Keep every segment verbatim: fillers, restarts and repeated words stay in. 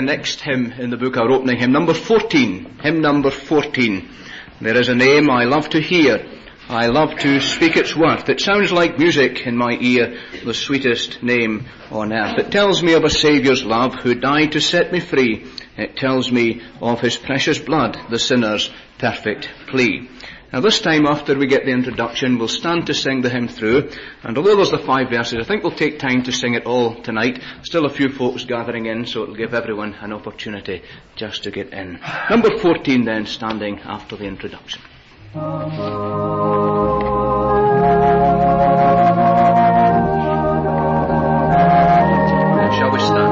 next hymn in the book, our opening hymn, number fourteen. Hymn number fourteen. There is a name I love to hear. I love to speak its worth. It sounds like music in my ear, the sweetest name on earth. It tells me of a Saviour's love who died to set me free. It tells me of his precious blood, the sinner's perfect plea. Now this time after we get the introduction, we'll stand to sing the hymn through, and although there's the five verses, I think we'll take time to sing it all tonight. Still a few folks gathering in, so it'll give everyone an opportunity just to get in. Number fourteen then, standing after the introduction. Shall we stand?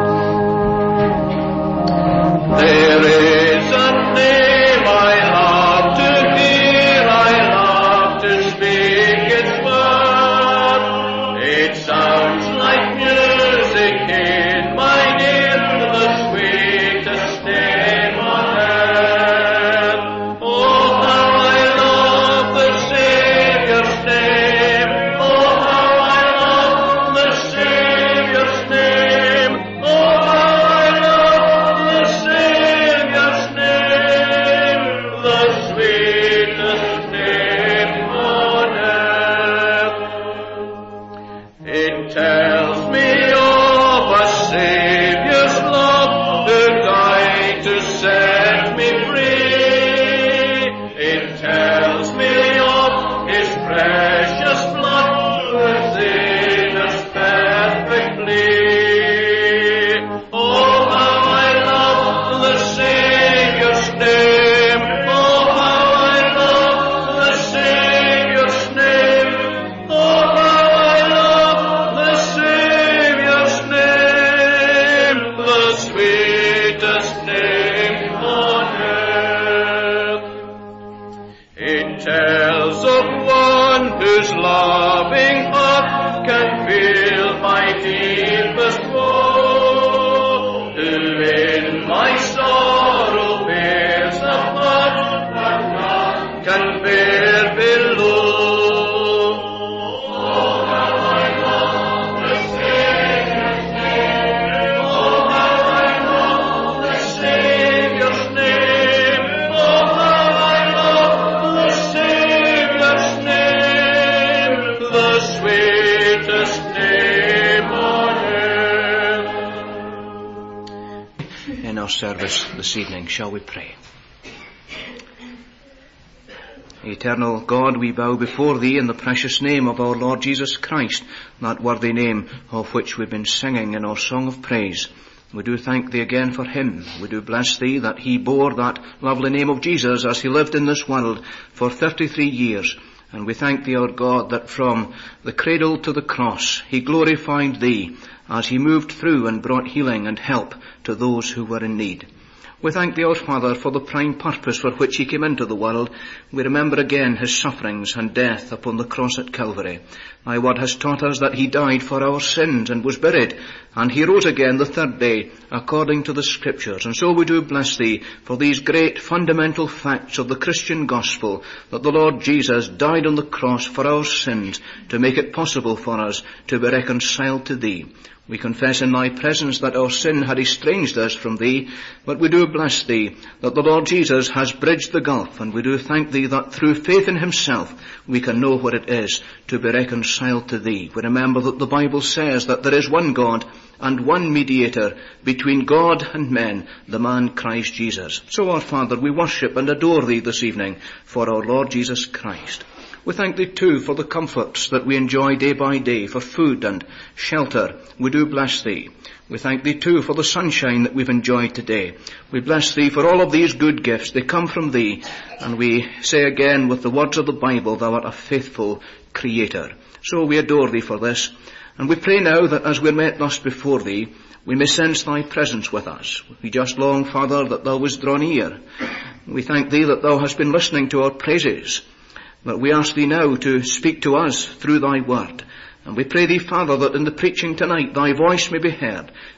There is a name I love to hear, I love to speak its word. It sounds like music in my ear, the sweetest name on earth. Oh, how I love the Saviour's name. Oh, how I love the Saviour's name. Oh, how I love the Saviour's name, the sweetest name on earth. It tells me of a Saviour's love who died to set me free. It tells me of his precious blood within us perfectly. Oh, how I love the Saviour's name. Oh, how I love the Saviour's name. Oh, how I love the Saviour's name, the sweetest name on earth. It tells of one whose loving heart can feel my deepest woe, who in my sorrow bears a part that none can bear below. Oh, how I love the Saviour's name. Oh, how I love the Saviour's name. Oh, how I love the Saviour's name, the sweetest name on earth. In our service this evening, shall we pray? Eternal God, we bow before Thee in the precious name of our Lord Jesus Christ, that worthy name of which we've been singing in our song of praise. We do thank Thee again for Him. We do bless Thee that He bore that lovely name of Jesus as He lived in this world for thirty-three years. And we thank Thee, our God, that from the cradle to the cross He glorified Thee as He moved through and brought healing and help to those who were in need. We thank Thee, our Father, for the prime purpose for which He came into the world. We remember again His sufferings and death upon the cross at Calvary. Thy word has taught us that He died for our sins and was buried, and He rose again the third day, according to the Scriptures. And so we do bless Thee for these great fundamental facts of the Christian gospel, that the Lord Jesus died on the cross for our sins, to make it possible for us to be reconciled to Thee. We confess in Thy presence that our sin had estranged us from Thee, but we do bless Thee that the Lord Jesus has bridged the gulf, and we do thank Thee that through faith in Himself we can know what it is to be reconciled to Thee. We remember that the Bible says that there is one God and one mediator between God and men, the man Christ Jesus. So, our Father, we worship and adore Thee this evening for our Lord Jesus Christ. We thank Thee too for the comforts that we enjoy day by day, for food and shelter. We do bless Thee. We thank Thee too for the sunshine that we've enjoyed today. We bless Thee for all of these good gifts. They come from Thee. And we say again with the words of the Bible, Thou art a faithful Creator. So we adore Thee for this. And we pray now that as we're met thus before Thee, we may sense Thy presence with us. We just long, Father, that Thou wouldst draw near. We thank Thee that Thou hast been listening to our praises. But we ask Thee now to speak to us through Thy word. And we pray Thee, Father, that in the preaching tonight Thy voice may be heard,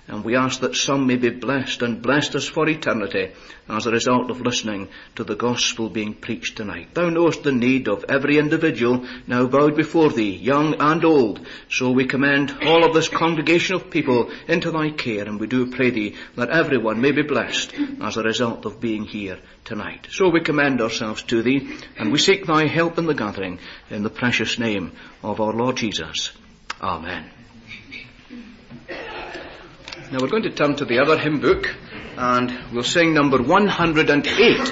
and we ask that some may be blessed and blessed us for eternity as a result of listening to the gospel being preached tonight. Thou knowest the need of every individual now bowed before thee, young and old. So we commend all of this congregation of people into thy care, and we do pray thee that everyone may be blessed as a result of being here tonight. So we commend ourselves to thee, and we seek thy help in the gathering, in the precious name of our Lord Jesus. Amen. Now we're going to turn to the other hymn book, and we'll sing number one hundred eight.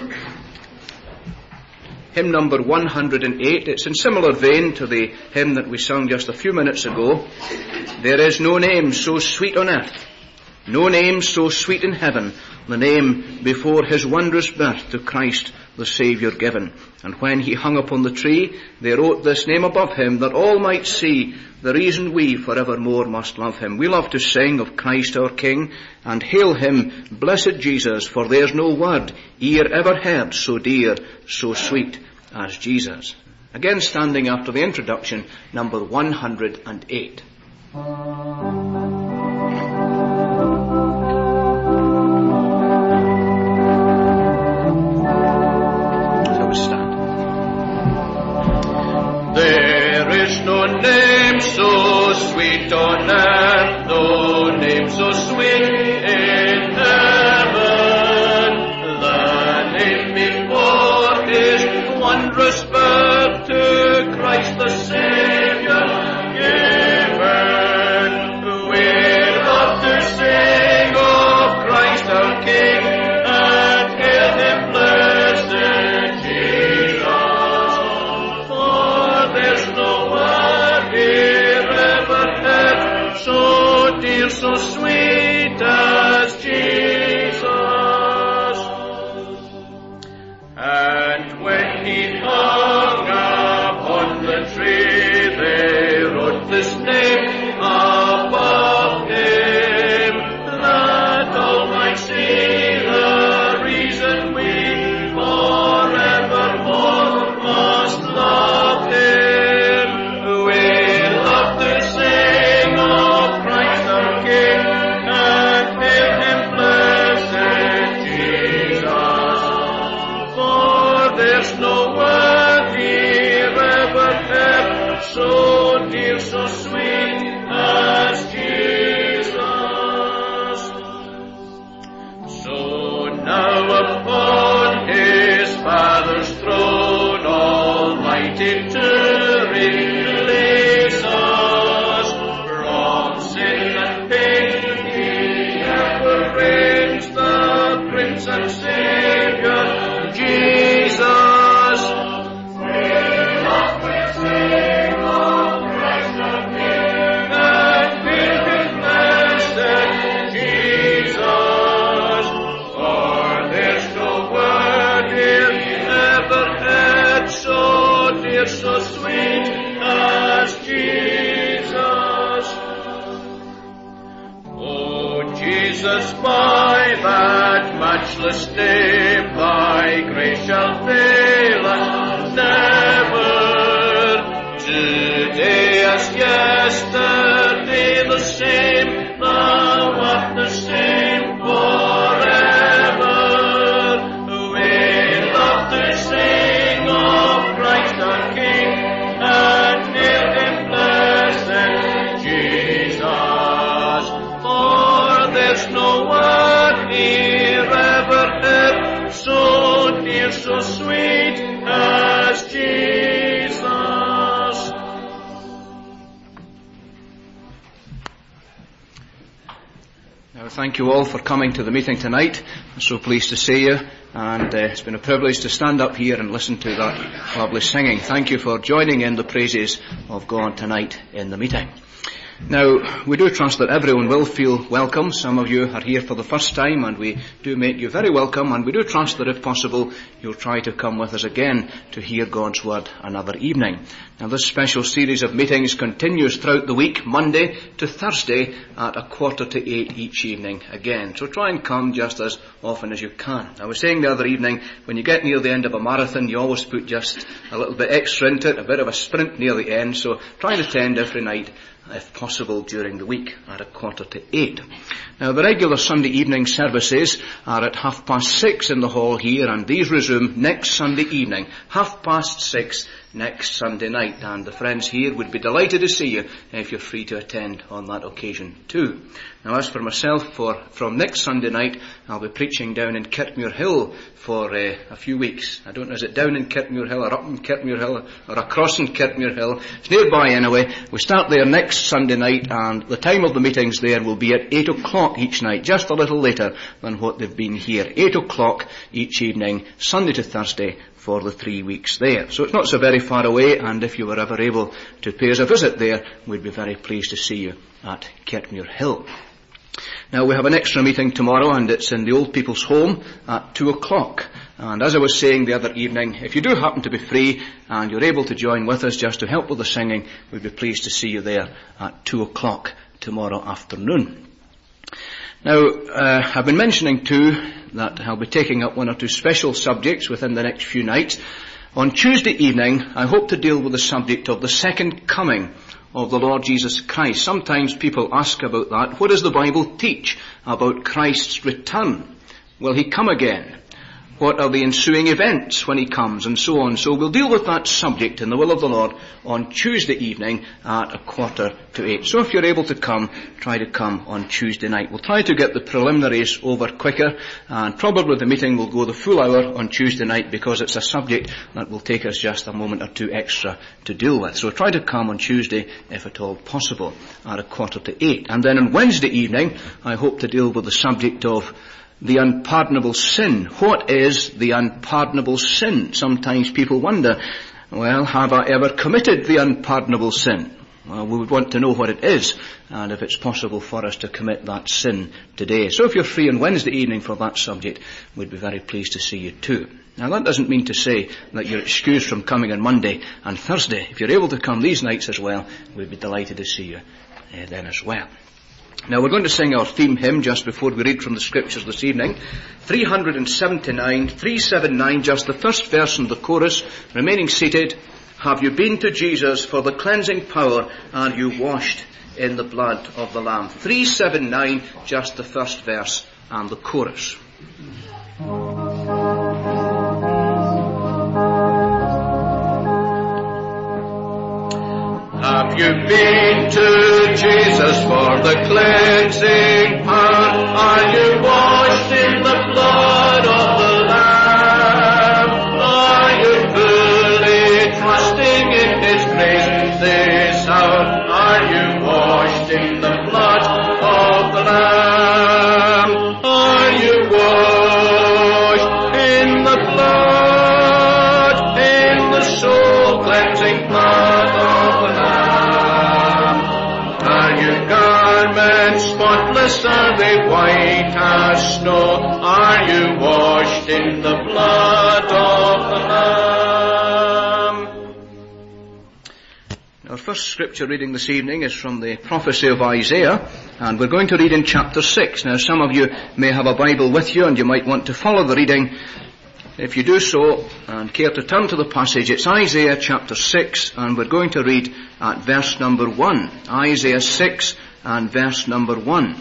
Hymn number one hundred eight. It's in similar vein to the hymn that we sung just a few minutes ago. There is no name so sweet on earth, no name so sweet in heaven, the name before his wondrous birth to Christ the Saviour given. And when he hung upon the tree, they wrote this name above him, that all might see the reason we forevermore must love him. We love to sing of Christ our King, and hail him, blessed Jesus, for there's no word ear ever heard so dear, so sweet as Jesus. Again, standing after the introduction, number one hundred eight. There is no name so sweet on earth, no name so sweet in heaven. The name before his wondrous birth to Christ the Saviour given. We love to sing of Christ our King, and hail him, blessed Jesus. For there's no one here ever had so dear, so sweet as Jesus. And when he hung upon the tree, they wrote this name above him, that all might see the reason we forevermore must love him. We love to sing of Christ our King, and hail him, blessed Jesus. For there's no word here ever heard so dear, so sweet as Jesus. So now upon his Father's throne, Almighty to release us from sin and pain, he ever reigns, the Prince and Saviour, Jesus. We love to sing of Christ our King, and hail him, blessed Jesus. For there's no word here ever heard so dear, so sweet as Jesus. Oh, Jesus, by that matchless name, thy grace shall fail us never. Today as yesterday the same, thou art the same forever. We love to sing of Christ our King, and hail him, blessed Jesus. For there's no one here ever heard so dear, so sweet as Jesus. Now, thank you all for coming to the meeting tonight. I'm so pleased to see you, and uh, it's been a privilege to stand up here and listen to that lovely singing. Thank you for joining in the praises of God tonight in the meeting. Now, we do trust that everyone will feel welcome. Some of you are here for the first time, and we do make you very welcome, and we do trust that if possible you'll try to come with us again to hear God's word another evening. Now, this special series of meetings continues throughout the week, Monday to Thursday at a quarter to eight each evening again. So try and come just as often as you can. I was saying the other evening, when you get near the end of a marathon, you always put just a little bit extra into it, a bit of a sprint near the end, so try and attend every night if possible during the week at a quarter to eight. Now the regular Sunday evening services are at half past six in the hall here, and these resume next Sunday evening, half past six next Sunday night, and the friends here would be delighted to see you if you're free to attend on that occasion too. Now as for myself, for from next Sunday night I'll be preaching down in Kirkmuir Hill for uh, a few weeks. I don't know, is it down in Kirkmuir Hill or up in Kirkmuir Hill or across in Kirkmuir Hill? It's nearby anyway. We start there next Sunday night, and the time of the meetings there will be at eight o'clock each night, just a little later than what they've been here. eight o'clock each evening, Sunday to Thursday, for the three weeks there. So it's not so very far away, and if you were ever able to pay us a visit there, we'd be very pleased to see you at Kirkmuir Hill. Now we have an extra meeting tomorrow, and it's in the Old People's Home at two o'clock. And as I was saying the other evening, if you do happen to be free and you're able to join with us just to help with the singing, we'd be pleased to see you there at two o'clock tomorrow afternoon. Now, uh, I've been mentioning too that I'll be taking up one or two special subjects within the next few nights. On Tuesday evening, I hope to deal with the subject of the second coming of the Lord Jesus Christ. Sometimes people ask about that. What does the Bible teach about Christ's return? Will he come again? What are the ensuing events when he comes, and so on. So we'll deal with that subject in the will of the Lord on Tuesday evening at a quarter to eight. So if you're able to come, try to come on Tuesday night. We'll try to get the preliminaries over quicker, and probably the meeting will go the full hour on Tuesday night, because it's a subject that will take us just a moment or two extra to deal with. So try to come on Tuesday, if at all possible, at a quarter to eight. And then on Wednesday evening, I hope to deal with the subject of the unpardonable sin. What is the unpardonable sin? Sometimes people wonder, well, have I ever committed the unpardonable sin? Well, we would want to know what it is, and if it's possible for us to commit that sin today. So if you're free on Wednesday evening for that subject, we'd be very pleased to see you too. Now that doesn't mean to say that you're excused from coming on Monday and Thursday. If you're able to come these nights as well, we'd be delighted to see you uh, then as well. Now we're going to sing our theme hymn just before we read from the scriptures this evening. three seventy-nine, three seventy-nine, just the first verse and the chorus. Remaining seated, have you been to Jesus for the cleansing power, and you washed in the blood of the Lamb? three seventy-nine, just the first verse and the chorus. Have you been to Jesus for the cleansing power? Are you washed in the blood of the Lamb? Are you fully trusting in His grace this hour? Are you washed in the blood of the Lamb? Are you washed in the blood, in the soul cleansing blood of the Lamb? Spotless are they, white as snow. Are you washed in the blood of the Lamb? Our first scripture reading this evening is from the prophecy of Isaiah, and we're going to read in chapter six. Now some of you may have a Bible with you, and you might want to follow the reading. If you do so and care to turn to the passage, it's Isaiah chapter six, and we're going to read at verse number one. Isaiah six and verse number one.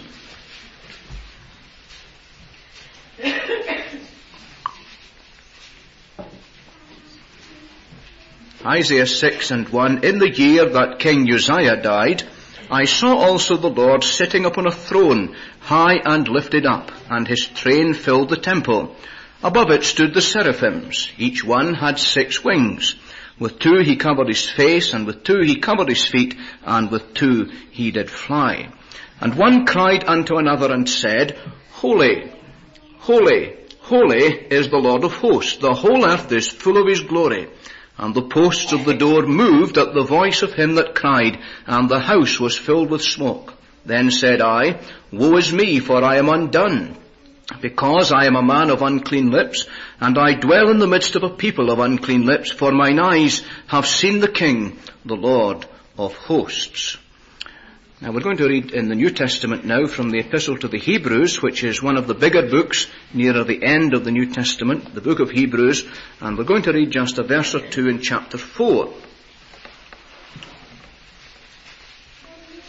Isaiah six and one. In the year that King Uzziah died, I saw also the Lord sitting upon a throne, high and lifted up, and his train filled the temple. Above it stood the seraphims. Each one had six wings. With two he covered his face, and with two he covered his feet, and with two he did fly. And one cried unto another and said, Holy, holy, holy is the Lord of hosts. The whole earth is full of his glory. And the posts of the door moved at the voice of him that cried, and the house was filled with smoke. Then said I, Woe is me, for I am undone, because I am a man of unclean lips, and I dwell in the midst of a people of unclean lips, for mine eyes have seen the King, the Lord of hosts. Now we're going to read in the New Testament now from the Epistle to the Hebrews, which is one of the bigger books nearer the end of the New Testament, the book of Hebrews, and we're going to read just a verse or two in chapter four.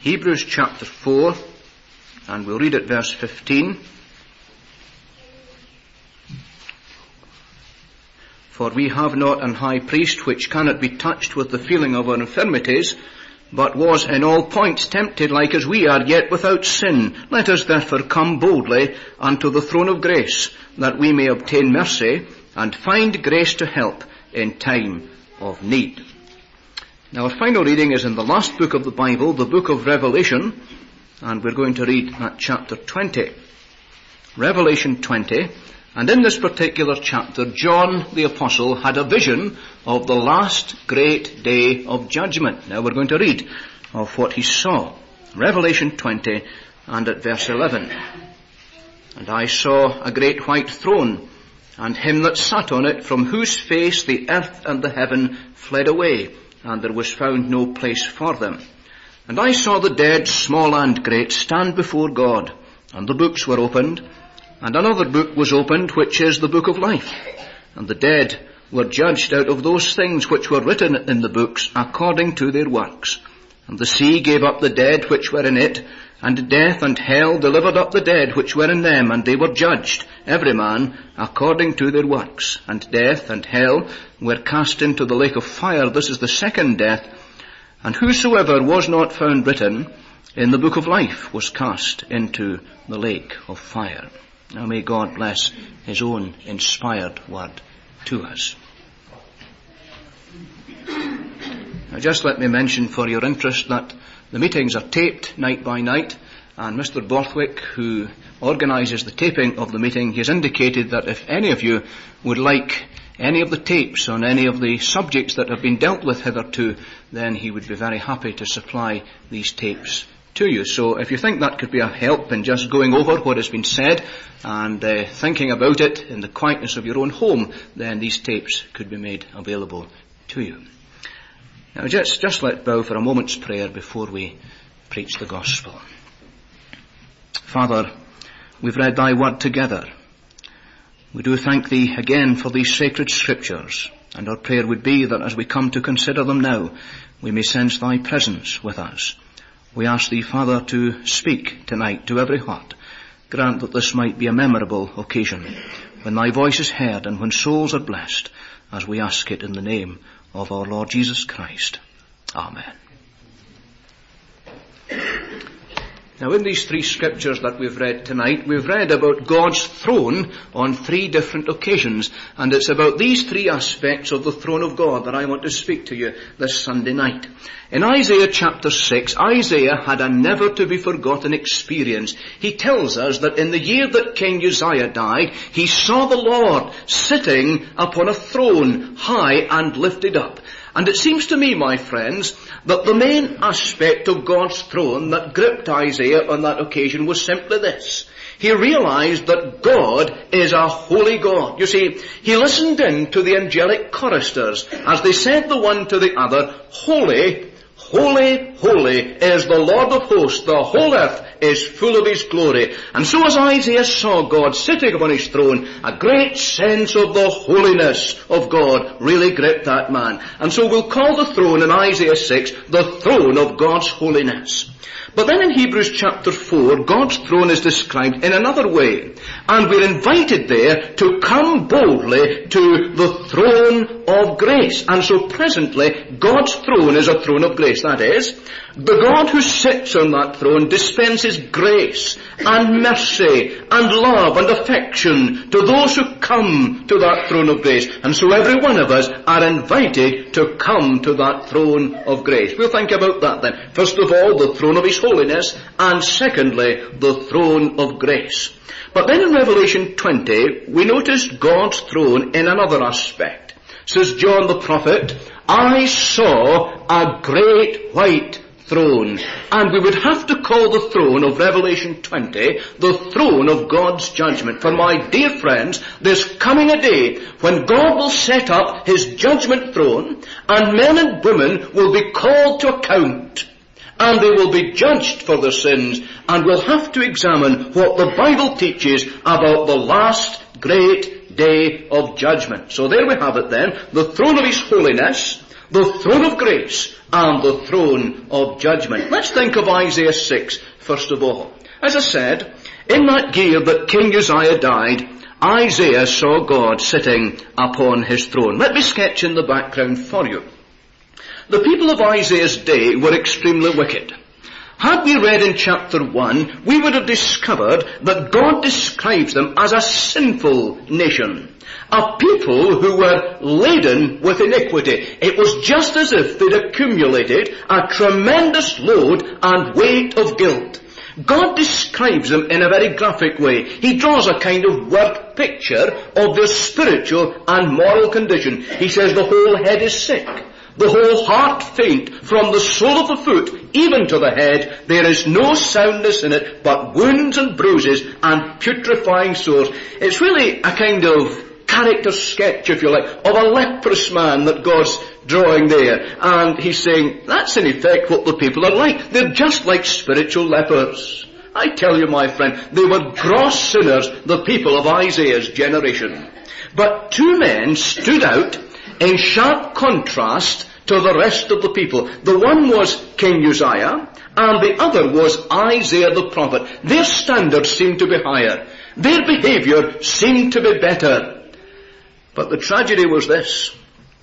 Hebrews chapter four, and we'll read at verse fifteen. For we have not an high priest which cannot be touched with the feeling of our infirmities, but was in all points tempted like as we are, yet without sin. Let us therefore come boldly unto the throne of grace, that we may obtain mercy and find grace to help in time of need. Now our final reading is in the last book of the Bible, the book of Revelation, and we're going to read that chapter twenty. Revelation twenty. And in this particular chapter, John the Apostle had a vision of the last great day of judgment. Now we're going to read of what he saw. Revelation twenty and at verse eleven. And I saw a great white throne, and him that sat on it, from whose face the earth and the heaven fled away, and there was found no place for them. And I saw the dead, small and great, stand before God, and the books were opened. And another book was opened, which is the book of life. And the dead were judged out of those things which were written in the books according to their works. And the sea gave up the dead which were in it, and death and hell delivered up the dead which were in them, and they were judged, every man according to their works. And death and hell were cast into the lake of fire. This is the second death. And whosoever was not found written in the book of life was cast into the lake of fire. Now may God bless his own inspired word to us. Now just let me mention for your interest that the meetings are taped night by night, and Mister Borthwick, who organises the taping of the meeting, has indicated that if any of you would like any of the tapes on any of the subjects that have been dealt with hitherto, then he would be very happy to supply these tapes to you. So if you think that could be a help in just going over what has been said and uh, thinking about it in the quietness of your own home, then these tapes could be made available to you. Now just, just let's bow for a moment's prayer before we preach the gospel. Father, we've read thy word together. We do thank thee again for these sacred scriptures, and our prayer would be that as we come to consider them now, we may sense thy presence with us. We ask thee, Father, to speak tonight to every heart. Grant that this might be a memorable occasion when thy voice is heard and when souls are blessed, as we ask it in the name of our Lord Jesus Christ. Amen. Now in these three scriptures that we've read tonight, we've read about God's throne on three different occasions, and it's about these three aspects of the throne of God that I want to speak to you this Sunday night. In Isaiah chapter six, Isaiah had a never to be forgotten experience. He tells us that in the year that King Uzziah died, he saw the Lord sitting upon a throne high and lifted up. And it seems to me, my friends, that the main aspect of God's throne that gripped Isaiah on that occasion was simply this. He realized that God is a holy God. You see, he listened in to the angelic choristers as they said the one to the other, Holy, holy, holy is the Lord of hosts. The whole earth is full of his glory. And so as Isaiah saw God sitting upon his throne, a great sense of the holiness of God really gripped that man. And so we'll call the throne in Isaiah six the throne of God's holiness. But then in Hebrews chapter four, God's throne is described in another way. And we're invited there to come boldly to the throne of grace. And so presently, God's throne is a throne of grace. That is, the God who sits on that throne dispenses grace and mercy and love and affection to those who come to that throne of grace. And so every one of us are invited to come to that throne of grace. We'll think about that then. First of all, the throne of his holiness, and secondly, the throne of grace. But then in Revelation twenty, we noticed God's throne in another aspect. Says John the prophet, I saw a great white throne. And we would have to call the throne of Revelation twenty the throne of God's judgment. For my dear friends, there's coming a day when God will set up his judgment throne, and men and women will be called to account. And they will be judged for their sins, and will have to examine what the Bible teaches about the last great day of judgment. So there we have it then, the throne of his holiness, the throne of grace and the throne of judgment. Let's think of Isaiah six, first of all. As I said, in that year that King Uzziah died, Isaiah saw God sitting upon his throne. Let me sketch in the background for you. The people of Isaiah's day were extremely wicked. Had we read in chapter one, we would have discovered that God describes them as a sinful nation, a people who were laden with iniquity. It was just as if they'd accumulated a tremendous load and weight of guilt. God describes them in a very graphic way. He draws a kind of word picture of their spiritual and moral condition. He says the whole head is sick, the whole heart faint, from the sole of the foot even to the head. There is no soundness in it, but wounds and bruises and putrefying sores. It's really a kind of character sketch, if you like, of a leprous man that God's drawing there. And he's saying, that's in effect what the people are like. They're just like spiritual lepers. I tell you, my friend, they were gross sinners, the people of Isaiah's generation. But two men stood out in sharp contrast to the rest of the people. The one was King Uzziah, and the other was Isaiah the prophet. Their standards seemed to be higher. Their behavior seemed to be better. But the tragedy was this.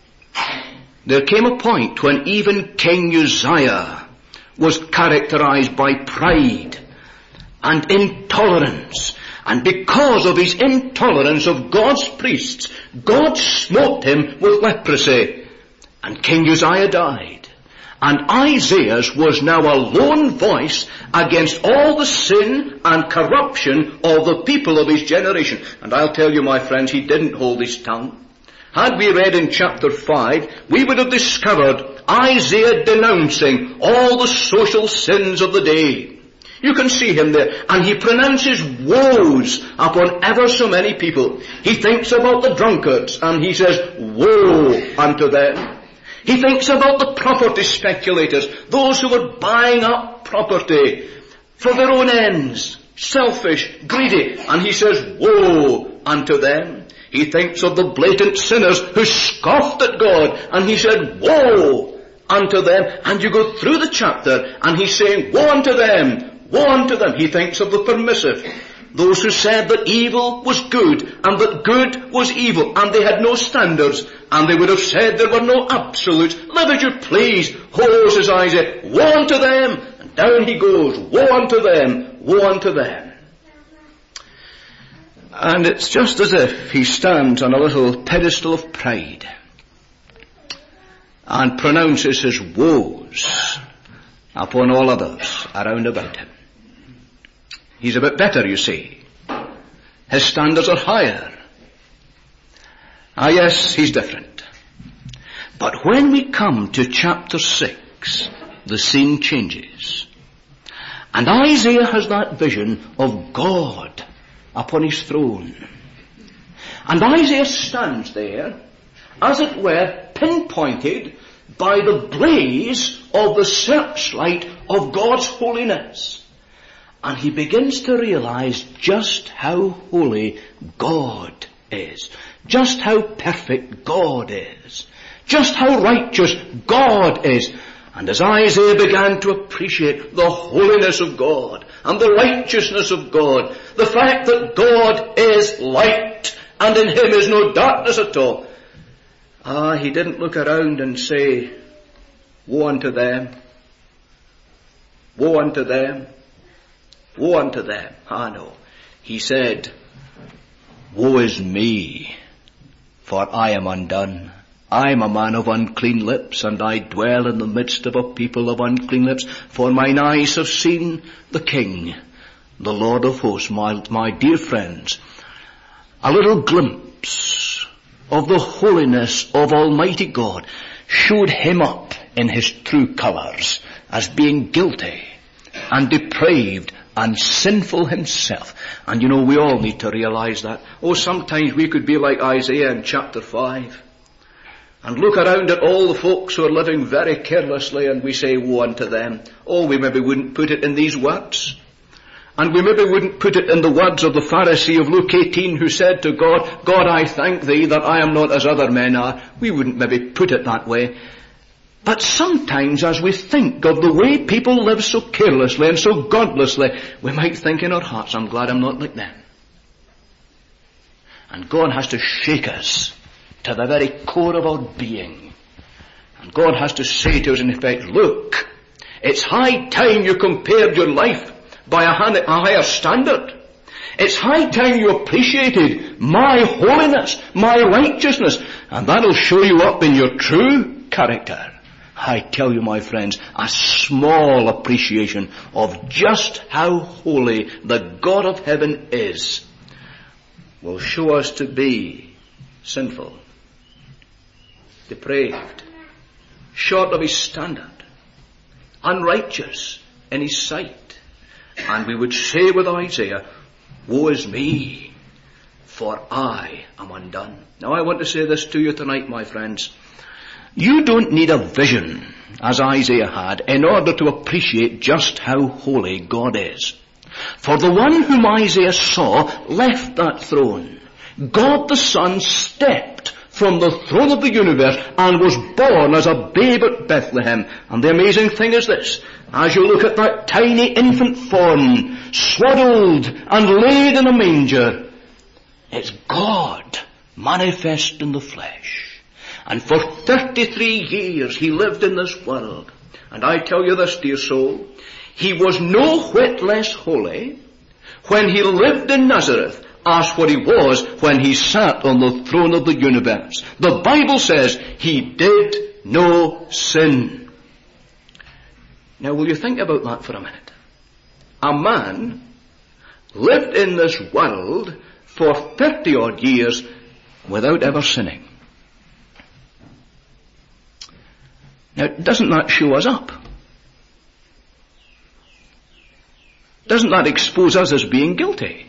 There came a point when even King Uzziah was characterized by pride and intolerance. And because of his intolerance of God's priests, God smote him with leprosy. And King Uzziah died. And Isaiah's was now a lone voice against all the sin and corruption of the people of his generation. And I'll tell you, my friends, he didn't hold his tongue. Had we read in chapter five, we would have discovered Isaiah denouncing all the social sins of the day. You can see him there, and he pronounces woes upon ever so many people. He thinks about the drunkards, and he says, woe unto them. He thinks about the property speculators, those who were buying up property for their own ends, selfish, greedy, and he says, woe unto them. He thinks of the blatant sinners who scoffed at God, and he said, woe unto them. And you go through the chapter, and he's saying, woe unto them, woe unto them. He thinks of the permissive, those who said that evil was good, and that good was evil, and they had no standards, and they would have said there were no absolutes. Live as you please. Oh, says Isaiah, woe unto them. And down he goes, woe unto them, woe unto them. And it's just as if he stands on a little pedestal of pride and pronounces his woes upon all others around about him. He's a bit better, you see. His standards are higher. Ah, yes, he's different. But when we come to chapter six, the scene changes. And Isaiah has that vision of God upon his throne. And Isaiah stands there, as it were, pinpointed by the blaze of the searchlight of God's holiness. And he begins to realize just how holy God is. Just how perfect God is. Just how righteous God is. And as Isaiah began to appreciate the holiness of God and the righteousness of God, the fact that God is light and in him is no darkness at all, ah, he didn't look around and say, woe unto them, woe unto them, woe unto them. Ah, no. He said, woe is me, for I am undone. I am a man of unclean lips, and I dwell in the midst of a people of unclean lips. For mine eyes have seen the King, the Lord of hosts. My, my dear friends, a little glimpse of the holiness of Almighty God showed him up in his true colours as being guilty and depraved and sinful himself. And you know, we all need to realise that. Oh, sometimes we could be like Isaiah in chapter five. And look around at all the folks who are living very carelessly, and we say, woe unto them. Oh, we maybe wouldn't put it in these words. And we maybe wouldn't put it in the words of the Pharisee of Luke eighteen who said to God, God, I thank thee that I am not as other men are. We wouldn't maybe put it that way. But sometimes as we think of the way people live so carelessly and so godlessly, we might think in our hearts, I'm glad I'm not like them. And God has to shake us to the very core of our being. And God has to say to us in effect, look, it's high time you compared your life by a higher standard. It's high time you appreciated my holiness, my righteousness, and that'll show you up in your true character. I tell you, my friends, a small appreciation of just how holy the God of heaven is will show us to be sinful, depraved, short of his standard, unrighteous in his sight. And we would say with Isaiah, woe is me, for I am undone. Now I want to say this to you tonight, my friends. You don't need a vision, as Isaiah had, in order to appreciate just how holy God is. For the one whom Isaiah saw left that throne. God the Son stepped from the throne of the universe and was born as a babe at Bethlehem. And the amazing thing is this, as you look at that tiny infant form, swaddled and laid in a manger, it's God manifest in the flesh. And for thirty-three years he lived in this world. And I tell you this, dear soul, he was no whit less holy when he lived in Nazareth as what he was when he sat on the throne of the universe. The Bible says he did no sin. Now will you think about that for a minute? A man lived in this world for thirty odd years without ever sinning. Now, doesn't that show us up? Doesn't that expose us as being guilty?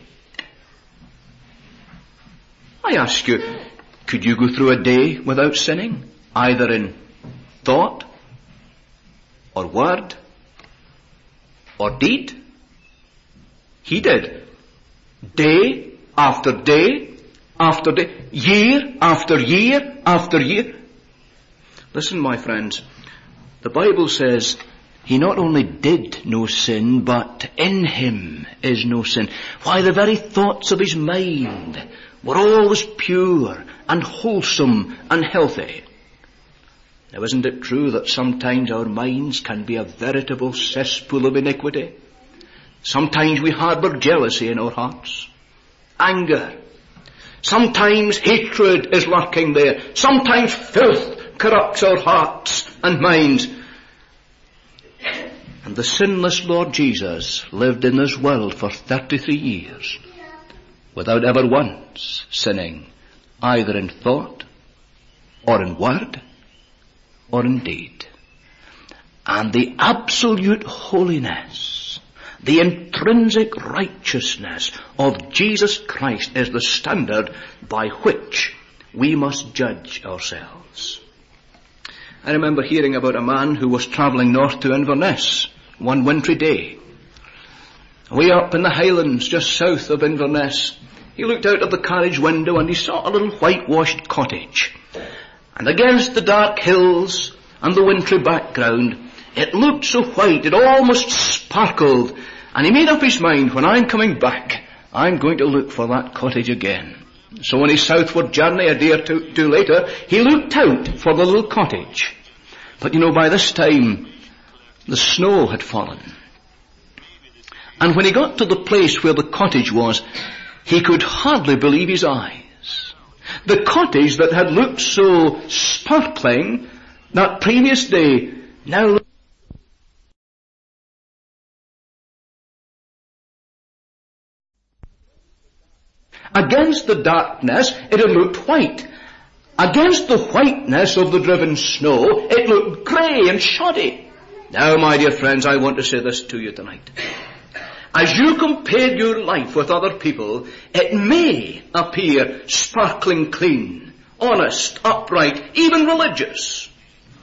I ask you, could you go through a day without sinning? Either in thought, or word, or deed? He did. Day after day after day, year after year after year. Listen, my friends, the Bible says he not only did no sin, but in him is no sin. Why, the very thoughts of his mind were always pure and wholesome and healthy. Now, isn't it true that sometimes our minds can be a veritable cesspool of iniquity? Sometimes we harbour jealousy in our hearts, anger. Sometimes hatred is lurking there. Sometimes filth corrupts our hearts and minds. And the sinless Lord Jesus lived in this world for thirty-three years without ever once sinning, either in thought or in word or in deed. And the absolute holiness, the intrinsic righteousness of Jesus Christ is the standard by which we must judge ourselves. I remember hearing about a man who was travelling north to Inverness one wintry day. Way up in the Highlands, just south of Inverness, he looked out of the carriage window and he saw a little whitewashed cottage. And against the dark hills and the wintry background, it looked so white, it almost sparkled. And he made up his mind, when I'm coming back, I'm going to look for that cottage again. So on his southward journey, a day or two, two later, he looked out for the little cottage. But you know, by this time, the snow had fallen. And when he got to the place where the cottage was, he could hardly believe his eyes. The cottage that had looked so sparkling that previous day now looked against the darkness, it had looked white. Against the whiteness of the driven snow, it looked grey and shoddy. Now, my dear friends, I want to say this to you tonight. As you compare your life with other people, it may appear sparkling clean, honest, upright, even religious.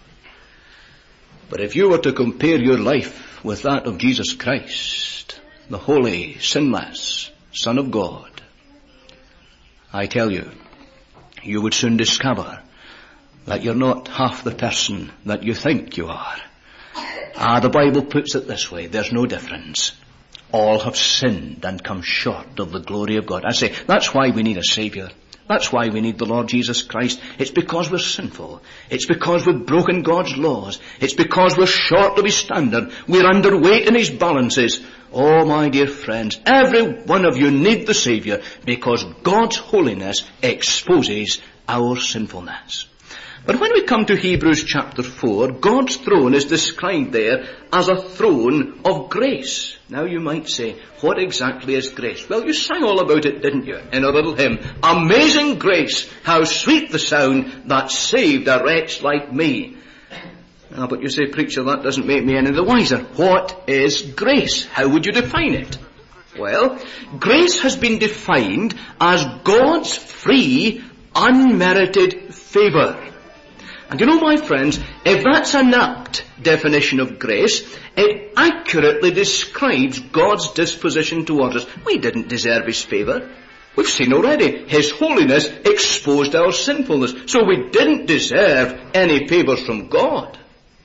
But if you were to compare your life with that of Jesus Christ, the holy, sinless Son of God, I tell you, you would soon discover that you're not half the person that you think you are. Ah, the Bible puts it this way, there's no difference. All have sinned and come short of the glory of God. I say, that's why we need a Saviour. That's why we need the Lord Jesus Christ. It's because we're sinful. It's because we've broken God's laws. It's because we're short of His standard. We're underweight in His balances. Oh, my dear friends, every one of you need the Saviour because God's holiness exposes our sinfulness. But when we come to Hebrews chapter four, God's throne is described there as a throne of grace. Now you might say, what exactly is grace? Well, you sang all about it, didn't you, in a little hymn? Amazing grace, how sweet the sound that saved a wretch like me. Ah, but you say, preacher, that doesn't make me any the wiser. What is grace? How would you define it? Well, grace has been defined as God's free, unmerited favour. And you know, my friends, if that's an apt definition of grace, it accurately describes God's disposition towards us. We didn't deserve His favour. We've seen already, His holiness exposed our sinfulness. So we didn't deserve any favours from God.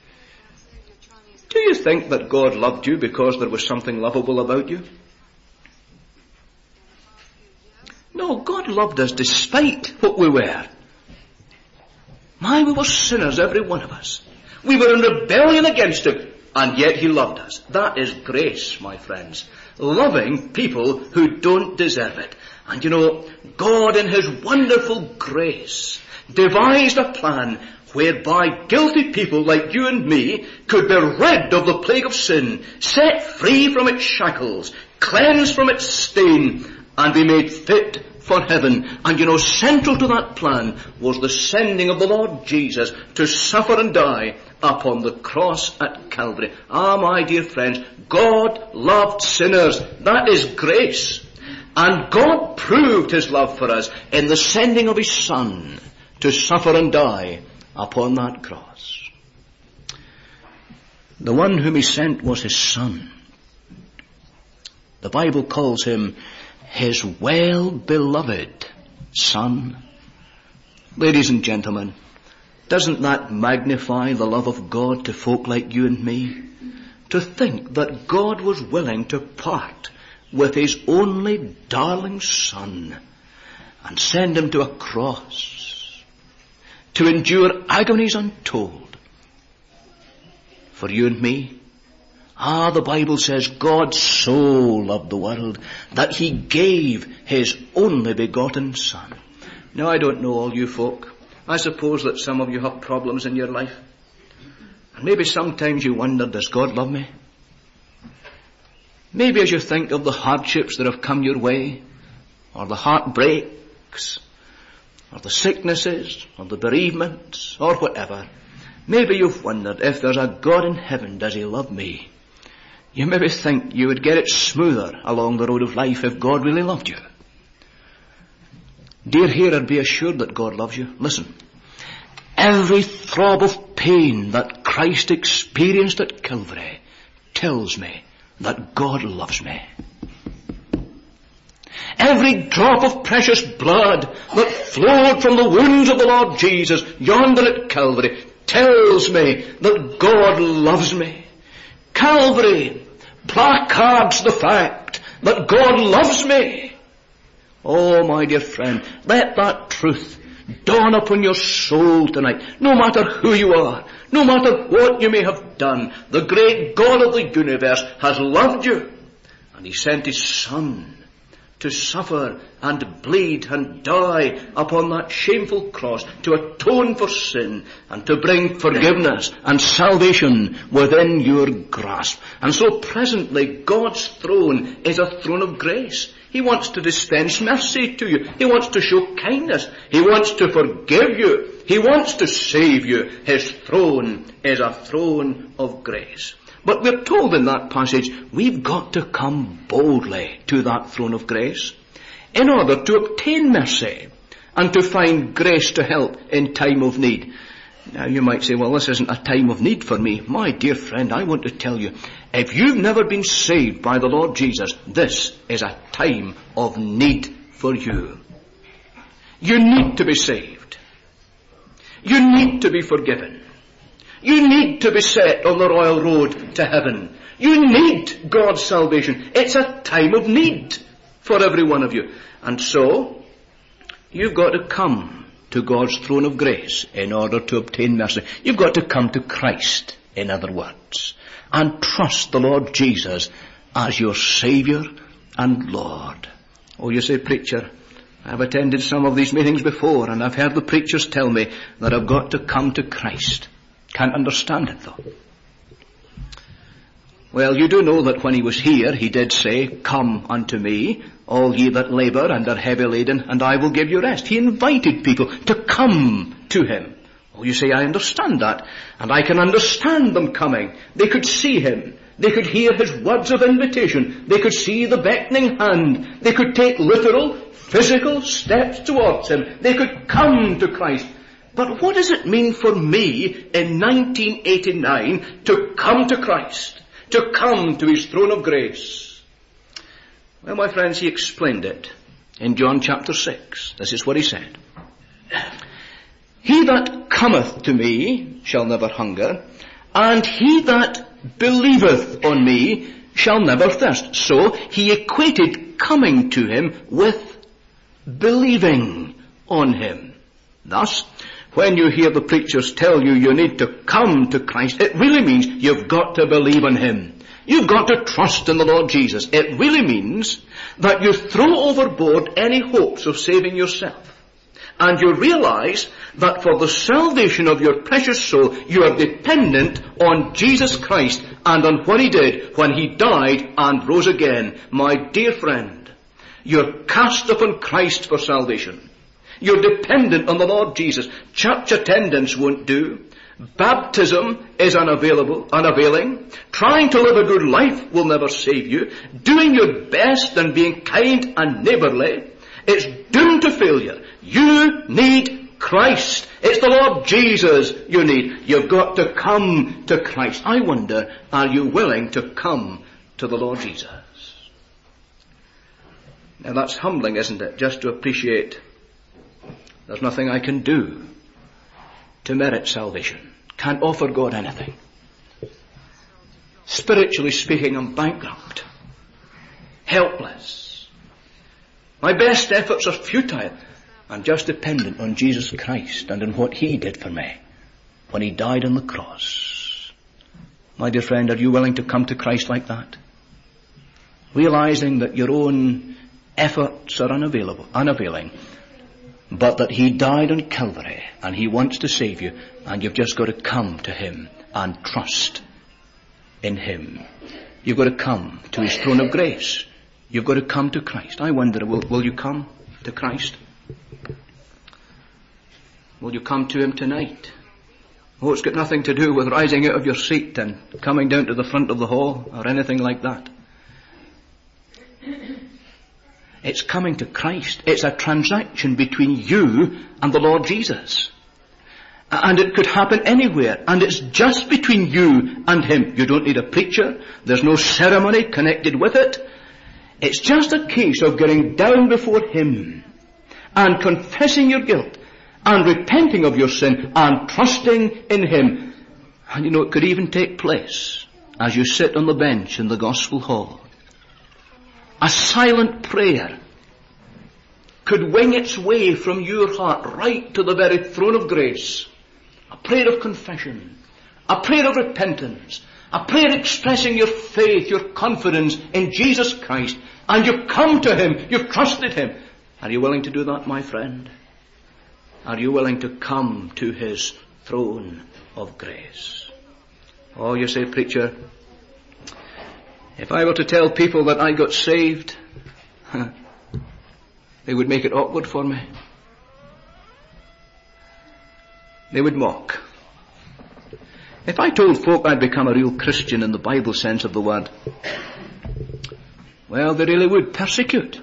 Do you think that God loved you because there was something lovable about you? No, God loved us despite what we were. My, we were sinners, every one of us. We were in rebellion against Him, and yet He loved us. That is grace, my friends. Loving people who don't deserve it. And you know, God in His wonderful grace devised a plan whereby guilty people like you and me could be rid of the plague of sin, set free from its shackles, cleansed from its stain, and be made fit for heaven. And you know, central to that plan was the sending of the Lord Jesus to suffer and die upon the cross at Calvary. Ah, my dear friends, God loved sinners. That is grace. And God proved His love for us in the sending of His Son to suffer and die upon that cross. The one whom He sent was His Son. The Bible calls Him His well-beloved Son. Ladies and gentlemen, doesn't that magnify the love of God to folk like you and me? To think that God was willing to part with His only darling Son and send Him to a cross to endure agonies untold for you and me. Ah, the Bible says God so loved the world that He gave His only begotten Son. Now, I don't know all you folk. I suppose that some of you have problems in your life. And maybe sometimes you wonder, does God love me? Maybe as you think of the hardships that have come your way, or the heartbreaks, or the sicknesses, or the bereavements, or whatever, maybe you've wondered, if there's a God in heaven, does He love me? You maybe think you would get it smoother along the road of life if God really loved you. Dear hearer, be assured that God loves you. Listen, every throb of pain that Christ experienced at Calvary tells me that God loves me. Every drop of precious blood that flowed from the wounds of the Lord Jesus yonder at Calvary tells me that God loves me. Calvary placards the fact that God loves me. Oh, my dear friend, let that truth dawn upon your soul tonight. No matter who you are, no matter what you may have done, the great God of the universe has loved you, and He sent His Son to suffer and bleed and die upon that shameful cross to atone for sin and to bring forgiveness and salvation within your grasp. And so presently God's throne is a throne of grace. He wants to dispense mercy to you. He wants to show kindness. He wants to forgive you. He wants to save you. His throne is a throne of grace. But we're told in that passage, we've got to come boldly to that throne of grace in order to obtain mercy and to find grace to help in time of need. Now you might say, well, this isn't a time of need for me. My dear friend, I want to tell you, if you've never been saved by the Lord Jesus, this is a time of need for you. You need to be saved. You need to be forgiven. You need to be set on the royal road to heaven. You need God's salvation. It's a time of need for every one of you. And so, you've got to come to God's throne of grace in order to obtain mercy. You've got to come to Christ, in other words, and trust the Lord Jesus as your Saviour and Lord. Oh, you say, preacher, I've attended some of these meetings before, and I've heard the preachers tell me that I've got to come to Christ. Can't understand it, though. Well, you do know that when he was here, he did say, come unto me, all ye that labour and are heavy laden, and I will give you rest. He invited people to come to him. Oh, you say, I understand that. And I can understand them coming. They could see him. They could hear his words of invitation. They could see the beckoning hand. They could take literal, physical steps towards him. They could come to Christ. But what does it mean for me in nineteen eighty-nine to come to Christ? To come to his throne of grace? Well, my friends, he explained it in John chapter six. This is what he said. He that cometh to me shall never hunger, and he that believeth on me shall never thirst. So he equated coming to him with believing on him. Thus, when you hear the preachers tell you you need to come to Christ, it really means you've got to believe in him. You've got to trust in the Lord Jesus. It really means that you throw overboard any hopes of saving yourself. And you realize that for the salvation of your precious soul, you are dependent on Jesus Christ and on what he did when he died and rose again. My dear friend, you're cast upon Christ for salvation. You're dependent on the Lord Jesus. Church attendance won't do. Baptism is unavailable, unavailing. Trying to live a good life will never save you. Doing your best and being kind and neighbourly, it's doomed to failure. You need Christ. It's the Lord Jesus you need. You've got to come to Christ. I wonder, are you willing to come to the Lord Jesus? Now that's humbling, isn't it? Just to appreciate there's nothing I can do to merit salvation. Can't offer God anything. Spiritually speaking, I'm bankrupt. Helpless. My best efforts are futile. I'm just dependent on Jesus Christ and on what he did for me when he died on the cross. My dear friend, are you willing to come to Christ like that? Realizing that your own efforts are unavailable, unavailing, but that he died on Calvary and he wants to save you, and you've just got to come to him and trust in him. You've got to come to his throne of grace. You've got to come to Christ. I wonder, will, will you come to Christ? Will you come to him tonight? Oh, it's got nothing to do with rising out of your seat and coming down to the front of the hall or anything like that. It's coming to Christ. It's a transaction between you and the Lord Jesus. And it could happen anywhere. And it's just between you and him. You don't need a preacher. There's no ceremony connected with it. It's just a case of getting down before him and confessing your guilt and repenting of your sin and trusting in him. And you know, it could even take place as you sit on the bench in the gospel hall. A silent prayer could wing its way from your heart right to the very throne of grace. A prayer of confession, a prayer of repentance, a prayer expressing your faith, your confidence in Jesus Christ, and you've come to him, you've trusted him. Are you willing to do that, my friend? Are you willing to come to his throne of grace? Oh, you say, preacher, if I were to tell people that I got saved, they would make it awkward for me. They would mock. If I told folk I'd become a real Christian in the Bible sense of the word, well, they really would persecute.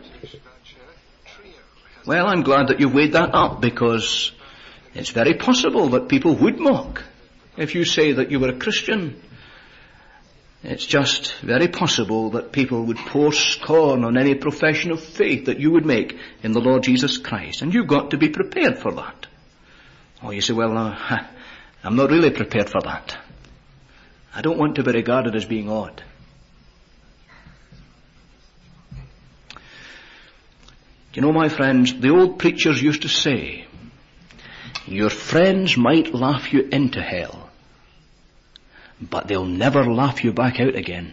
Well, I'm glad that you've weighed that up, because it's very possible that people would mock if you say that you were a Christian. It's just very possible that people would pour scorn on any profession of faith that you would make in the Lord Jesus Christ. And you've got to be prepared for that. Oh, you say, well, no, I'm not really prepared for that. I don't want to be regarded as being odd. You know, my friends, the old preachers used to say, your friends might laugh you into hell, but they'll never laugh you back out again.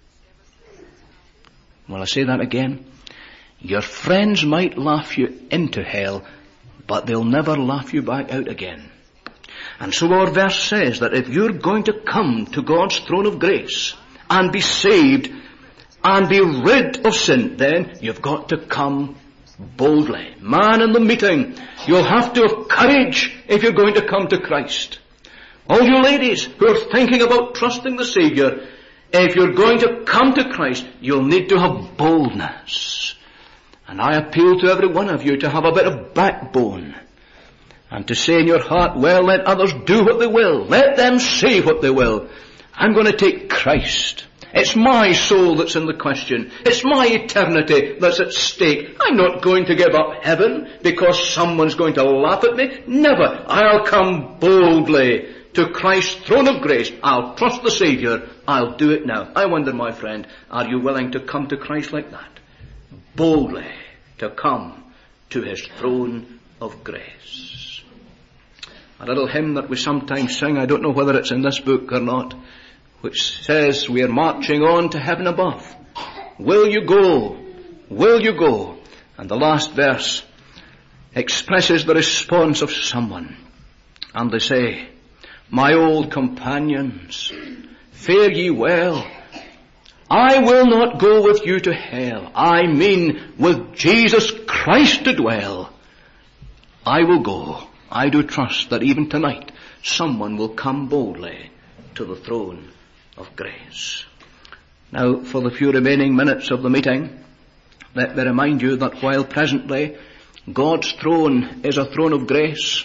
Will I say that again? Your friends might laugh you into hell, but they'll never laugh you back out again. And so our verse says that if you're going to come to God's throne of grace and be saved and be rid of sin, then you've got to come boldly. Man in the meeting, you'll have to have courage if you're going to come to Christ. All you ladies who are thinking about trusting the Savior, if you're going to come to Christ, you'll need to have boldness. And I appeal to every one of you to have a bit of backbone and to say in your heart, well, let others do what they will. Let them say what they will. I'm going to take Christ. It's my soul that's in the question. It's my eternity that's at stake. I'm not going to give up heaven because someone's going to laugh at me. Never. I'll come boldly to Christ's throne of grace. I'll trust the Savior. I'll do it now. I wonder, my friend, are you willing to come to Christ like that? Boldly to come to his throne of grace. A little hymn that we sometimes sing, I don't know whether it's in this book or not, which says we are marching on to heaven above. Will you go? Will you go? And the last verse expresses the response of someone. And they say, my old companions, fare ye well. I will not go with you to hell. I mean with Jesus Christ to dwell. I will go. I do trust that even tonight someone will come boldly to the throne of grace. Now, for the few remaining minutes of the meeting, let me remind you that while presently God's throne is a throne of grace,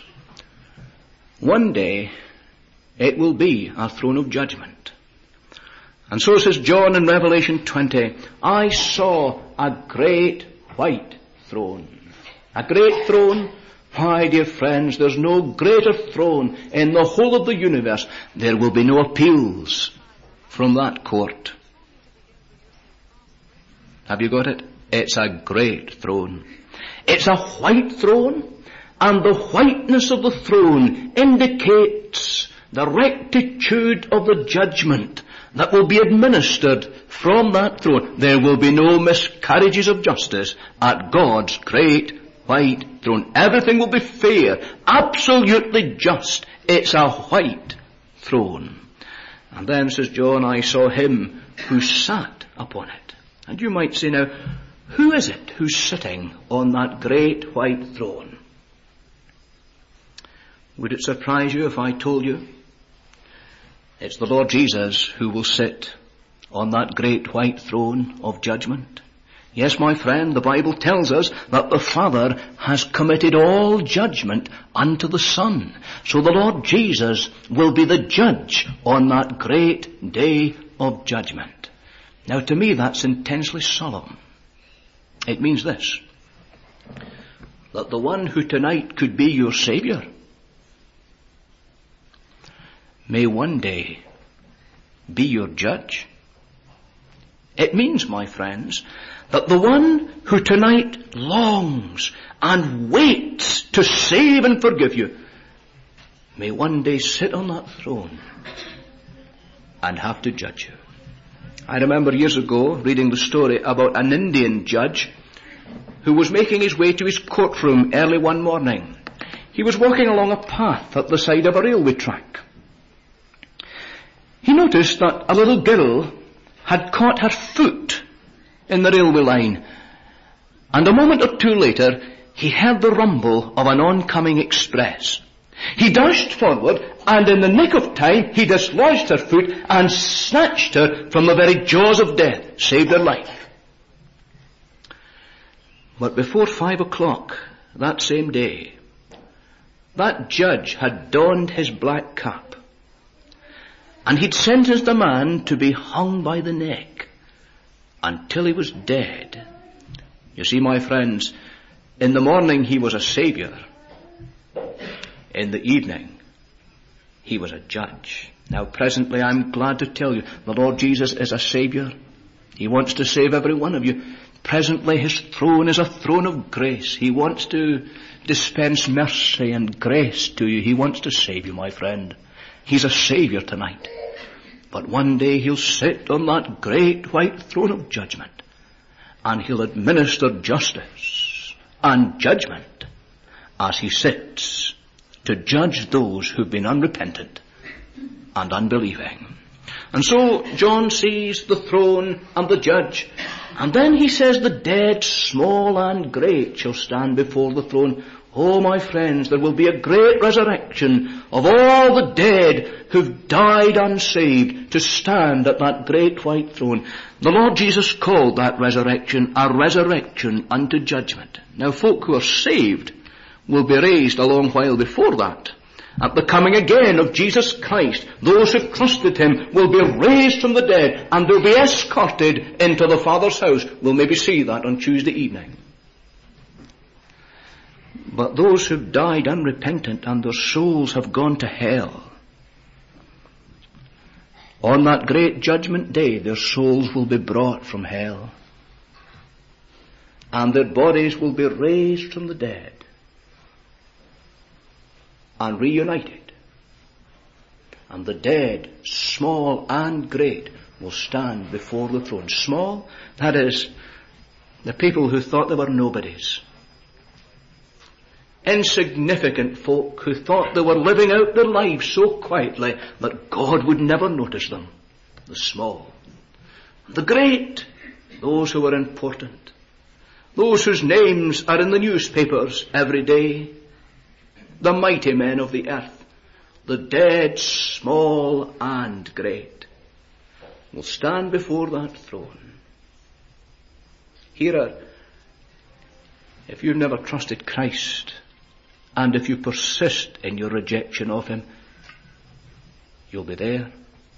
one day it will be a throne of judgment. And so says John in Revelation twenty, I saw a great white throne. A great throne? Why, dear friends, there's no greater throne in the whole of the universe. There will be no appeals from that court. Have you got it? It's a great throne. It's a white throne, and the whiteness of the throne indicates the rectitude of the judgment that will be administered from that throne. There will be no miscarriages of justice at God's great white throne. Everything will be fair, absolutely just. It's a white throne. And then, says John, I saw him who sat upon it. And you might say, now, who is it who's sitting on that great white throne? Would it surprise you if I told you? It's the Lord Jesus who will sit on that great white throne of judgment. Yes, my friend, the Bible tells us that the Father has committed all judgment unto the Son. So the Lord Jesus will be the judge on that great day of judgment. Now, to me, that's intensely solemn. It means this, that the one who tonight could be your Savior may one day be your judge. It means, my friends, that the one who tonight longs and waits to save and forgive you may one day sit on that throne and have to judge you. I remember years ago reading the story about an Indian judge who was making his way to his courtroom early one morning. He was walking along a path at the side of a railway track. He noticed that a little girl had caught her foot in the railway line, and a moment or two later he heard the rumble of an oncoming express. He dashed forward, and in the nick of time he dislodged her foot and snatched her from the very jaws of death, saved her life. But before five o'clock that same day, that judge had donned his black cap, and he'd sentenced a man to be hung by the neck until he was dead. You see, my friends, in the morning he was a Savior. in the evening, he was a judge. Now presently I'm glad to tell you, the Lord Jesus is a Saviour. He wants to save every one of you. Presently his throne is a throne of grace. He wants to dispense mercy and grace to you. He wants to save you, my friend. He's a Saviour tonight. But one day he'll sit on that great white throne of judgment, and he'll administer justice and judgment as he sits to judge those who've been unrepentant and unbelieving. And so John sees the throne and the judge, and then he says the dead, small and great, shall stand before the throne. Oh, my friends, there will be a great resurrection of all the dead who've died unsaved to stand at that great white throne. The Lord Jesus called that resurrection a resurrection unto judgment. Now, folk who are saved will be raised a long while before that. At the coming again of Jesus Christ, those who trusted him will be raised from the dead, and they'll be escorted into the Father's house. We'll maybe see that on Tuesday evening. But those who've died unrepentant and their souls have gone to hell, on that great judgment day, their souls will be brought from hell, and their bodies will be raised from the dead and reunited. And the dead, small and great, will stand before the throne. Small, that is, the people who thought they were nobodies. Insignificant folk who thought they were living out their lives so quietly that God would never notice them. The small. The great, those who were important. Those whose names are in the newspapers every day. The mighty men of the earth. The dead, small and great, will stand before that throne. Here are, if you've never trusted Christ, and if you persist in your rejection of him, you'll be there.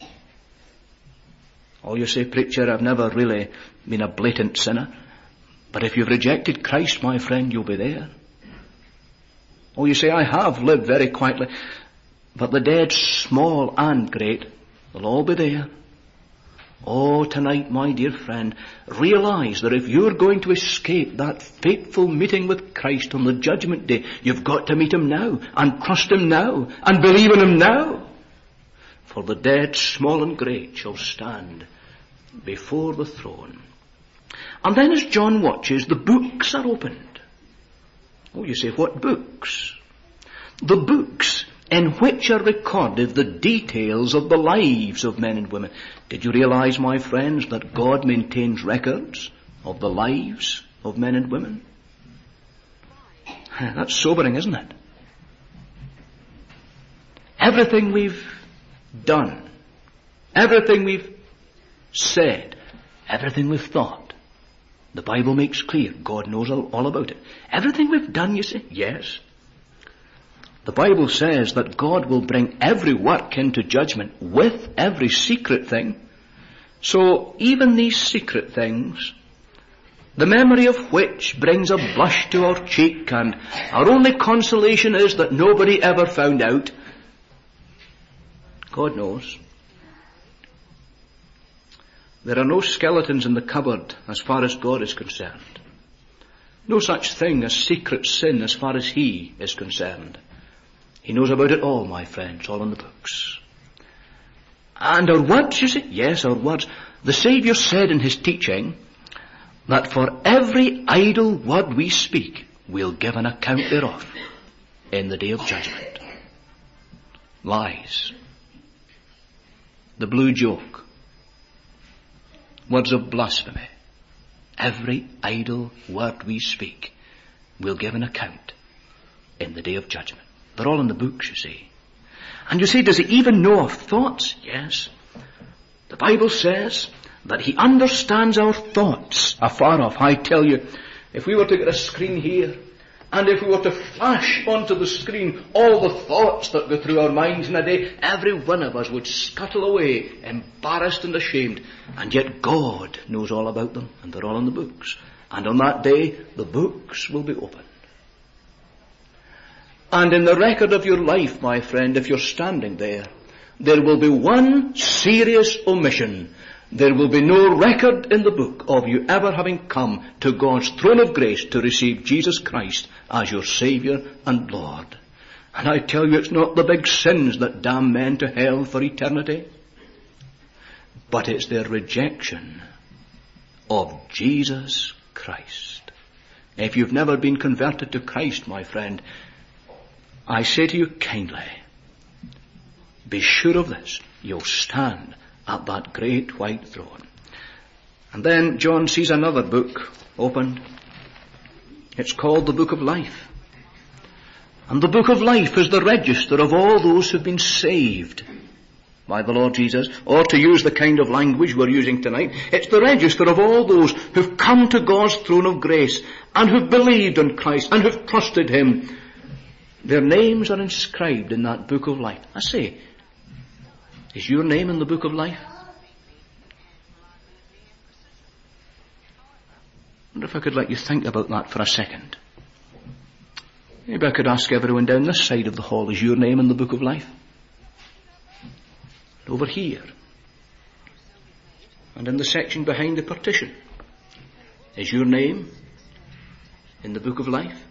Oh, you say, preacher, I've never really been a blatant sinner. But if you've rejected Christ, my friend, you'll be there. Oh, you say, I have lived very quietly. But the dead, small and great, they'll all be there. Oh, tonight, my dear friend, realize that if you're going to escape that fateful meeting with Christ on the judgment day, you've got to meet him now, and trust him now, and believe in him now. For the dead, small and great, shall stand before the throne. And then as John watches, the books are opened. Oh, you say, what books? The books in which are recorded the details of the lives of men and women. Did you realize, my friends, that God maintains records of the lives of men and women? That's sobering, isn't it? Everything we've done, everything we've said, everything we've thought, the Bible makes clear. God knows all, all about it. Everything we've done, you say? Yes. The Bible says that God will bring every work into judgment with every secret thing. So even these secret things, the memory of which brings a blush to our cheek, and our only consolation is that nobody ever found out, God knows. There are no skeletons in the cupboard as far as God is concerned. No such thing as secret sin as far as he is concerned. He knows about it all, my friends, all in the books. And our words, you see? Yes, our words. The Saviour said in his teaching that for every idle word we speak, we'll give an account thereof in the day of judgment. Lies. The blue joke. Words of blasphemy. Every idle word we speak, we'll give an account in the day of judgment. They're all in the books, you see. And you say, does he even know our thoughts? Yes. The Bible says that he understands our thoughts afar off. I tell you, if we were to get a screen here, and if we were to flash onto the screen all the thoughts that go through our minds in a day, every one of us would scuttle away, embarrassed and ashamed. And yet God knows all about them, and they're all in the books. And on that day, the books will be opened. And in the record of your life, my friend, if you're standing there, there will be one serious omission. There will be no record in the book of you ever having come to God's throne of grace to receive Jesus Christ as your Saviour and Lord. And I tell you, it's not the big sins that damn men to hell for eternity, but it's their rejection of Jesus Christ. If you've never been converted to Christ, my friend, I say to you kindly, be sure of this, you'll stand at that great white throne. And then John sees another book opened. It's called the Book of Life. And the Book of Life is the register of all those who've been saved by the Lord Jesus, or to use the kind of language we're using tonight, it's the register of all those who've come to God's throne of grace and who've believed in Christ and who've trusted Him. Their names are inscribed in that Book of Life. I say, is your name in the Book of Life? I wonder if I could let you think about that for a second. Maybe I could ask everyone down this side of the hall, is your name in the Book of Life? Over here, and in the section behind the partition, is your name in the Book of Life?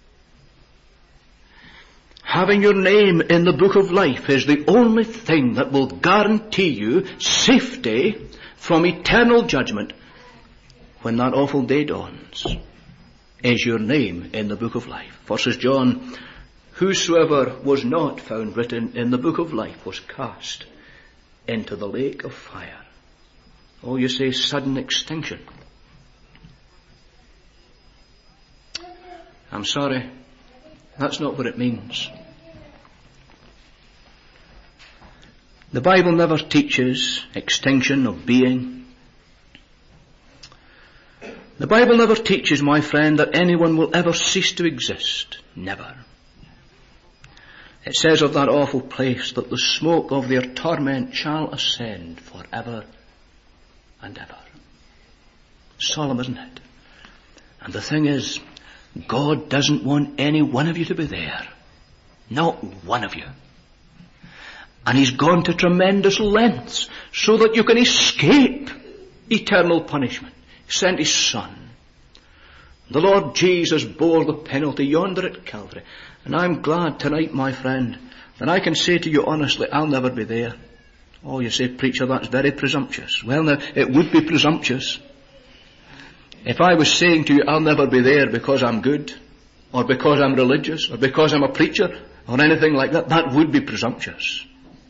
Having your name in the Book of Life is the only thing that will guarantee you safety from eternal judgment when that awful day dawns. Is your name in the Book of Life? For says John, whosoever was not found written in the Book of Life was cast into the lake of fire. Oh, you say sudden extinction. I'm sorry, that's not what it means. The Bible never teaches extinction of being. The Bible never teaches, my friend, that anyone will ever cease to exist. Never. It says of that awful place that the smoke of their torment shall ascend forever and ever. Solemn, isn't it? And the thing is, God doesn't want any one of you to be there. Not one of you. And He's gone to tremendous lengths so that you can escape eternal punishment. He sent His Son. The Lord Jesus bore the penalty yonder at Calvary. And I'm glad tonight, my friend, that I can say to you honestly, I'll never be there. Oh, you say, preacher, that's very presumptuous. Well, now, it would be presumptuous if I was saying to you, I'll never be there because I'm good, or because I'm religious, or because I'm a preacher, or anything like that. That would be presumptuous.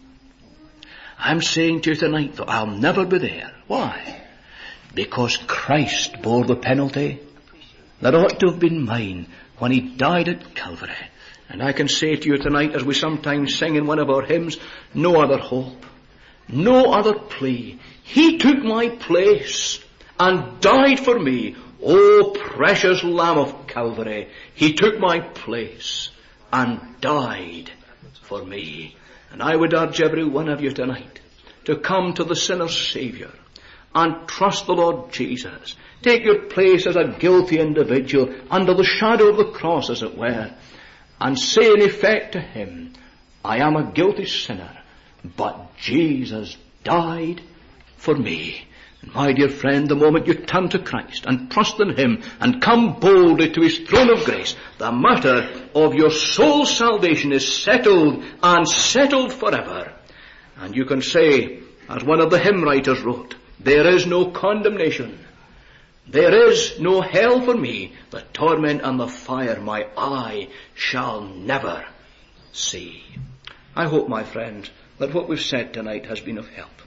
I'm saying to you tonight that I'll never be there. Why? Because Christ bore the penalty that ought to have been mine when He died at Calvary. And I can say to you tonight, as we sometimes sing in one of our hymns, no other hope, no other plea. He took my place and died for me. Oh, precious Lamb of Calvary, He took my place and died for me. And I would urge every one of you tonight to come to the sinner's Saviour and trust the Lord Jesus. Take your place as a guilty individual under the shadow of the cross, as it were, and say in effect to Him, I am a guilty sinner, but Jesus died for me. And my dear friend, the moment you turn to Christ and trust in Him and come boldly to His throne of grace, the matter of your soul's salvation is settled and settled forever. And you can say, as one of the hymn writers wrote, there is no condemnation. There is no hell for me. The torment and the fire my eye shall never see. I hope, my friend, that what we've said tonight has been of help.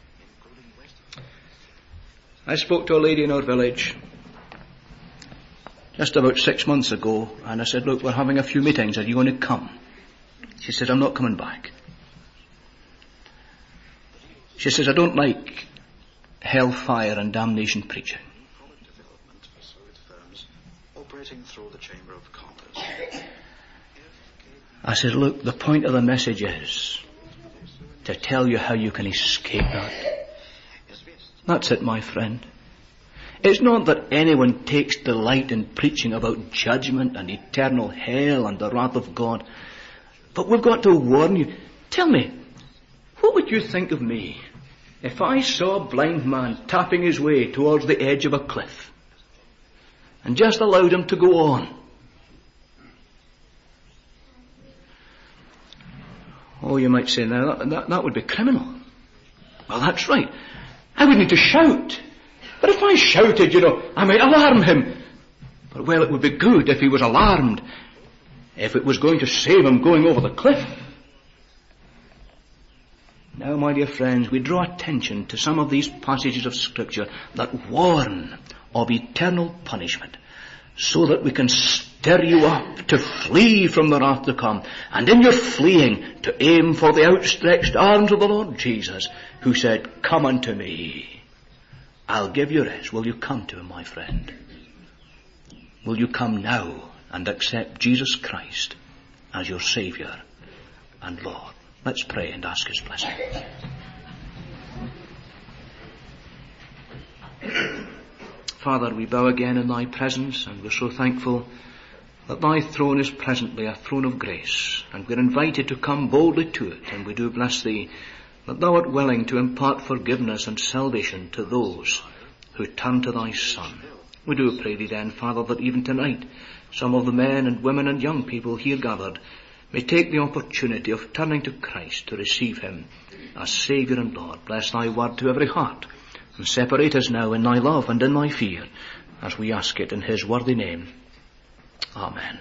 I spoke to a lady in our village just about six months ago, and I said, look, we're having a few meetings. Are you going to come? She said, I'm not coming back. She says, I don't like hellfire and damnation preaching. Through the Chamber of Commerce. I said, look, the point of the message is to tell you how you can escape that. That's it, my friend. It's not that anyone takes delight in preaching about judgment and eternal hell and the wrath of God, But we've got to warn you. Tell me, what would you think of me if I saw a blind man tapping his way towards the edge of a cliff and just allowed him to go on? Oh, you might say, now that, that, that would be criminal. Well, that's right. I would need to shout. But if I shouted, you know, I might alarm him. But, well, it would be good if he was alarmed, if it was going to save him going over the cliff. Now, my dear friends, we draw attention to some of these passages of Scripture that warn of eternal punishment, so that we can stir you up to flee from the wrath to come, and in your fleeing to aim for the outstretched arms of the Lord Jesus, who said, "Come unto me. I'll give you rest." Will you come to him, my friend? Will you come now and accept Jesus Christ as your Saviour and Lord? Let's pray and ask his blessing. Father, we bow again in thy presence, and we're so thankful that thy throne is presently a throne of grace, and we're invited to come boldly to it, and we do bless thee that thou art willing to impart forgiveness and salvation to those who turn to thy Son. We do pray thee then, Father, that even tonight some of the men and women and young people here gathered may take the opportunity of turning to Christ to receive him as Saviour and Lord. Bless thy word to every heart, and separate us now in thy love and in thy fear, as we ask it in his worthy name. Amen.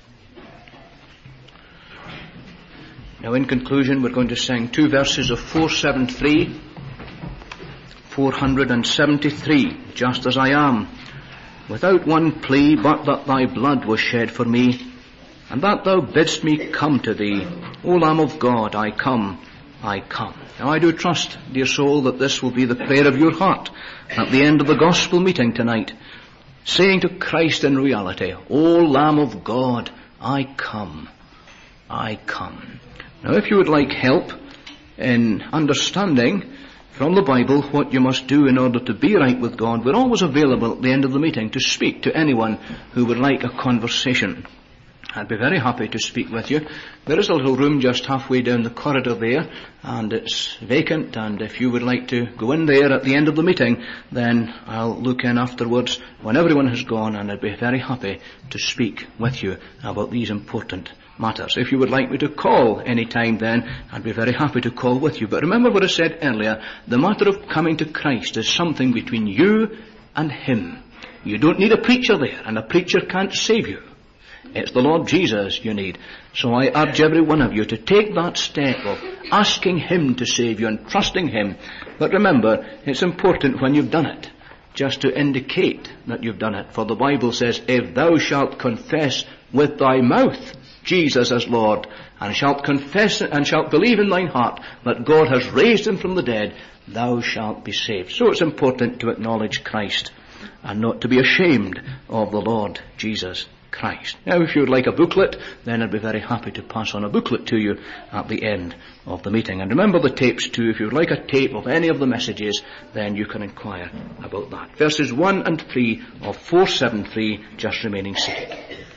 Now, in conclusion, we're going to sing two verses of four seventy-three, four seventy-three, "Just as I am, without one plea but that thy blood was shed for me, and that thou bidst me come to thee. O Lamb of God, I come, I come." Now, I do trust, dear soul, that this will be the prayer of your heart at the end of the gospel meeting tonight, saying to Christ in reality, "O Lamb of God, I come, I come." Now, if you would like help in understanding from the Bible what you must do in order to be right with God, we're always available at the end of the meeting to speak to anyone who would like a conversation. I'd be very happy to speak with you. There is a little room just halfway down the corridor there, and it's vacant, and if you would like to go in there at the end of the meeting, then I'll look in afterwards when everyone has gone, and I'd be very happy to speak with you about these important matters. If you would like me to call any time, then I'd be very happy to call with you. But remember what I said earlier, the matter of coming to Christ is something between you and him. You don't need a preacher there, and a preacher can't save you. It's the Lord Jesus you need. So I urge every one of you to take that step of asking him to save you and trusting him. But remember, it's important when you've done it, just to indicate that you've done it. For the Bible says, "If thou shalt confess with thy mouth Jesus as Lord, and shalt confess and shalt believe in thine heart that God has raised him from the dead, thou shalt be saved." So it's important to acknowledge Christ and not to be ashamed of the Lord Jesus Christ. Now, if you would like a booklet, then I'd be very happy to pass on a booklet to you at the end of the meeting. And remember the tapes too. If you would like a tape of any of the messages, then you can inquire about that. Verses one and three of four seventy-three, just remaining seated.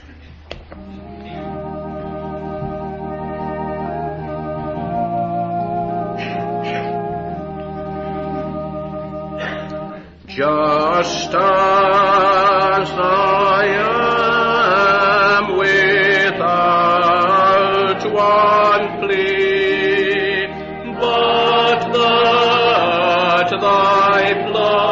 Just as I am, without one plea, but that thy blood